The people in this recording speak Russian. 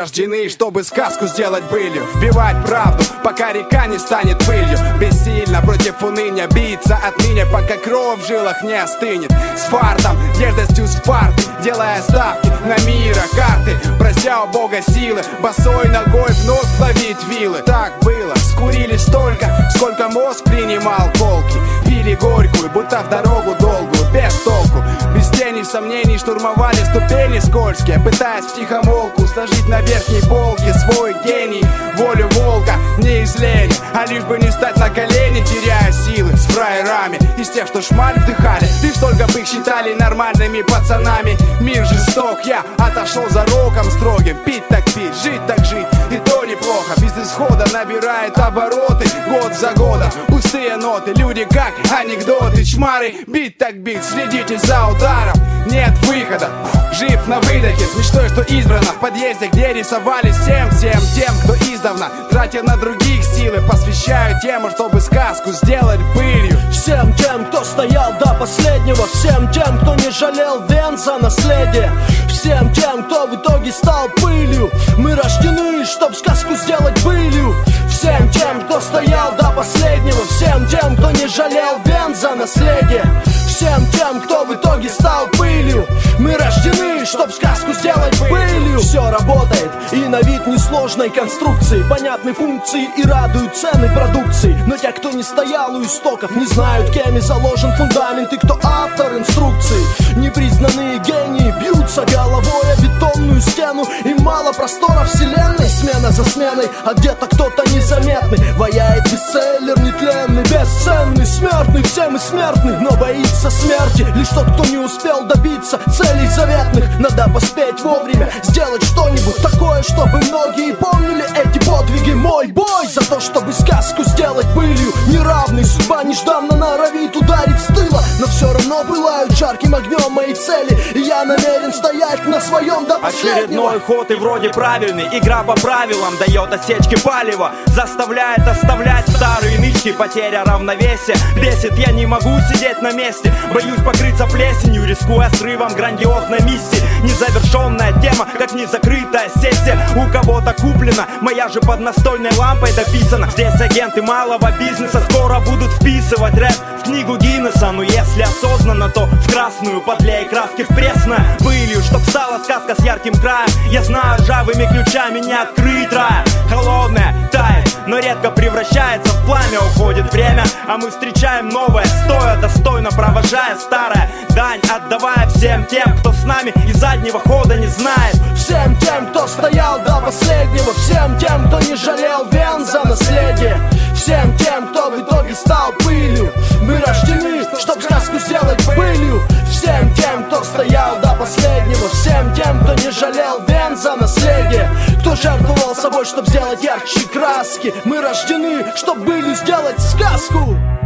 рождены, чтобы сказку сделать былью. Вбивать правду, пока река не станет пылью. Бессильно против уныния биться отныне, пока кровь в жилах не остынет. С фартом, дерзостью Спарты, делая ставки на мира карты, прося у Бога силы, босой ногой вновь ловить вилы. Так было, скурили столько, сколько мозг принимал колки. Пили горькую, будто в дорогу долгую, без толку. Без тени сомнений штурмовали ступени скользкие, пытаясь втихомолку сложить на верхней полке свой гений. Волю волка не из лени, а лишь бы не стать на колени, теряя силы с фраерами из тех, что шмаль вдыхали. Лишь только бы их считали нормальными пацанами. Мир жесток, я отошел за роком строгим. Пить так пить, жить так жить, и то неплохо. Без исхода набирает обороты год за годом. Пустые ноты, люди как анекдоты. Чмары, бить так бить, следите за ударом. Нет выхода, жив на выдохе. С мечтой, что избрано в подъезде, где рисовали всем тем, кто издавна тратя на других силы, посвящаю тему, чтобы сказку сделать былью. Всем тем, кто стоял до последнего, всем тем, кто не жалел вен за наследие, всем тем, кто в итоге стал пылью. Мы рождены, чтоб сказку сделать былью. Всем тем, кто стоял до последнего, всем тем, кто не жалел вен за наследие, всем тем, кто в итоге стал пылью. Мы рождены, чтоб сказку сделать былью. Все работает, и на вид несложной конструкции, понятны функции и радуют цены продукции. Но те, кто не стоял у истоков, не знают, кем и заложен фундамент, и кто автор инструкции. Непризнанные гении бьются головой о бетонную стену, и мало простора вселенной, смена за сменой, а где-то кто-то незаметный ваяет бестселлер нетленный, бесценный, смертный. Все мы смертны, но боится смерти лишь тот, кто не успел добиться целей заветных. Надо поспеть вовремя, сделать что-нибудь такое, чтобы многие помнили эти подвиги. Мой бой за то, чтобы сказку сделать былью. Неравный, судьба нежданно норовит ударить с тыла, но все равно пылают жарким огнем мои цели, и я намерен стоять на своем до последнего. Очередной ход и вроде правильный, игра по правилам дает осечки палева, заставляет оставлять старые нычки. Потеря равновесия бесит, я не могу сидеть на месте, боюсь покрыться плесенью, рискуя срывом грандиозной миссии. Незавершенная тема, как незакрытая сессия. У кого-то куплена, моя же под настольной лампой дописана. Здесь агенты малого бизнеса скоро будут вписывать рэп в книгу Гиннесса. Но если осознанно, то в красную подлей краски в пресное былью, чтоб стала сказка с ярким краем. Я знаю, ржавыми ключами не открыть рая. Холодная тает, но редко превращается в пламя. Уходит время, а мы встречаем новое, стоя достойно провожая старое. Дань отдавая всем тем, кто с нами и заднего хода не знает. Всем тем, кто стоял до последнего, всем тем, кто не жалел вен за наследие, всем тем, кто в итоге стал пылью. Мы рождены, чтоб сказку сделать былью. Всем тем, кто стоял до последнего, всем тем, кто не жалел вен за наследие, кто жертвовал собой, чтоб сделать ярче краски. Мы рождены, чтоб былью сделать сказку.